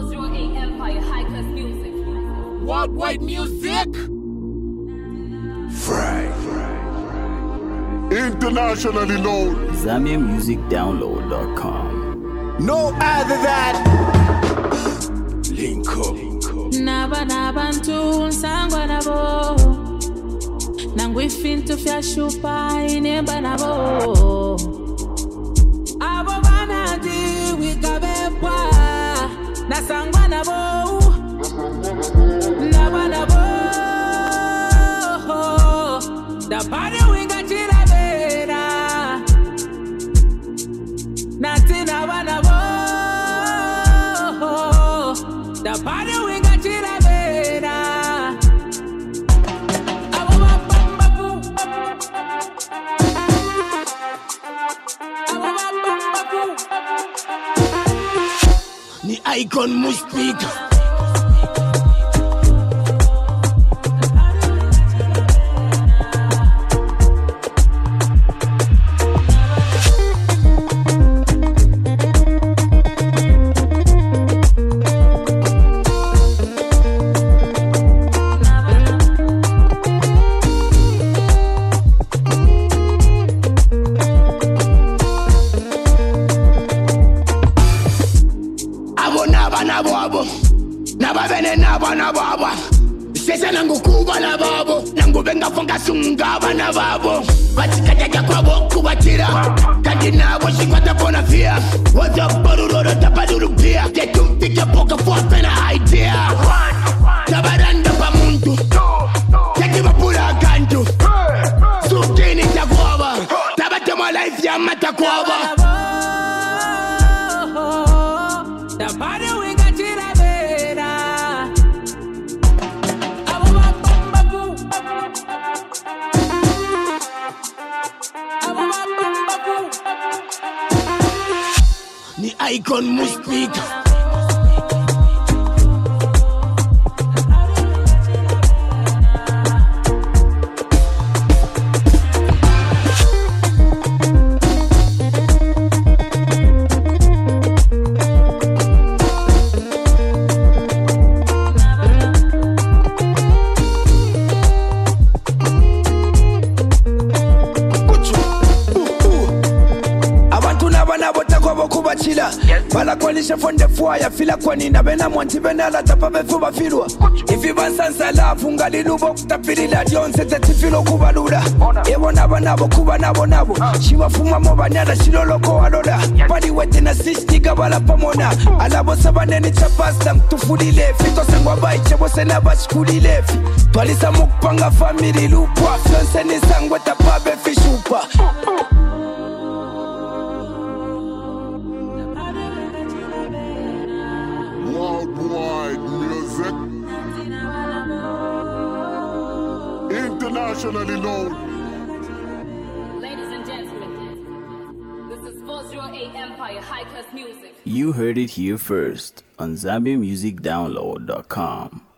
Bourgeois A Empire, high class music. What white music? Fry. Internationally known. ZambiaMusicDownload.com. No other than Link up. Nabantu nsangwa nabo nangwifintu fyashupa inemba nabo abo banadi wikabepwa nasangwa nabo nabanabo dabane wingachira bera nati nabanabo dabane wingachira bera Ni icon must speak. Nababene nabana baba sese nangukuba na babo nangubenga fonga sunga bana babo batikajja kwabo kubatira kandi nabo shikwata bona fear what's up baruro tapaduru pia get to pick your poker for an idea tabaranda pa muntu take mapula kantu sukini takwaba tabatema life ya matakwaba dabane ni icon must speak. Balakolisha fonde fwaya fila kwani na bena mwanti bena la tapa befu bafirwa Ifi bansansa la funga lilubo kutapiri la dionse tetifilo kubaluda Ewo naba nabo kuba nabo nabo Shiwa fuma moba nyada shiloloko waloda Padi wete na sistiga bala pamona Alabo sabane ni chapasta mtufudi lefi Tosengwa bai chebo sena bashkuli lefi Twalisa mukpanga family lupwa Fionse ni sangwe tapabe fishupa Worldwide music. Internationally known. Ladies and gentlemen, this is Bourgeois A Empire, high class music. You heard it here first on ZambiaMusicDownload.com.